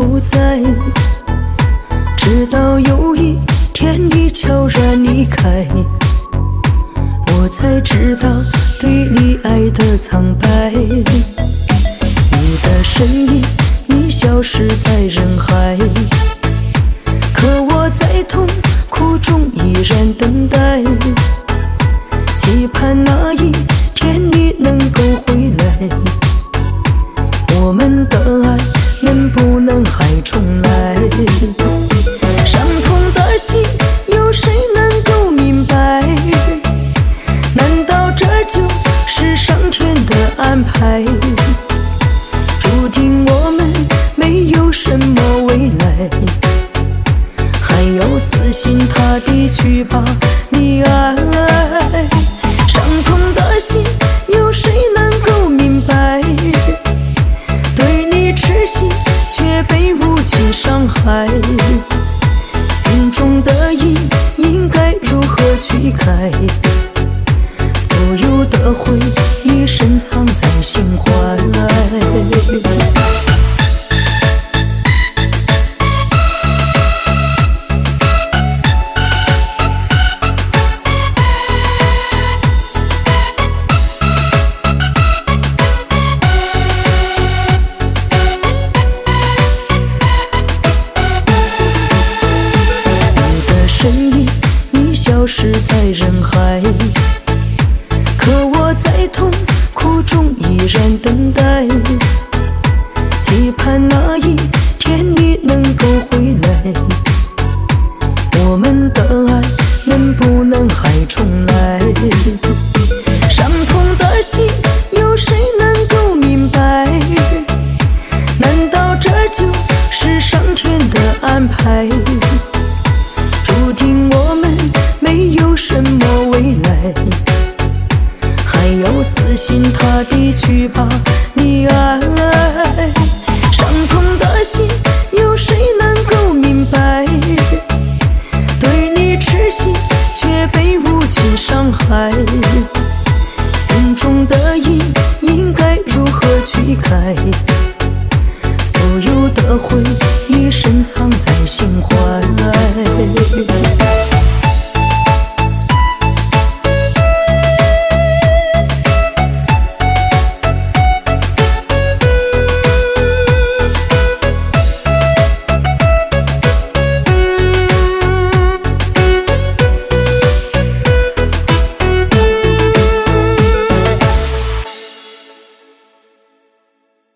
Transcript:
不在，直到有一天你悄然离开，我才知道对你爱的苍白。你的身影已消失在人海，可我在痛苦中依然等待，期盼那一天你能够回来，我们的爱能不能还重来？伤痛的心有谁能够明白？难道这就是上天的安排？注定我们没有什么未来，还要死心塌地去把你爱。伤痛的心有谁能够明白？对你痴心却被无情伤害，心中的瘾应该如何去开？所有的回忆深藏在心怀。消失在人海，可我在痛苦中依然等待，期盼那一天你能够回来，我们的爱能不能还重来？伤痛的心有谁能够明白？难道这就是上天的安排？注定我们没有什么未来，还要死心塌地去把你爱。伤痛的心有谁能够明白？对你痴心却被无情伤害，心中的瘾应该如何去开？所有的回忆深藏在心怀。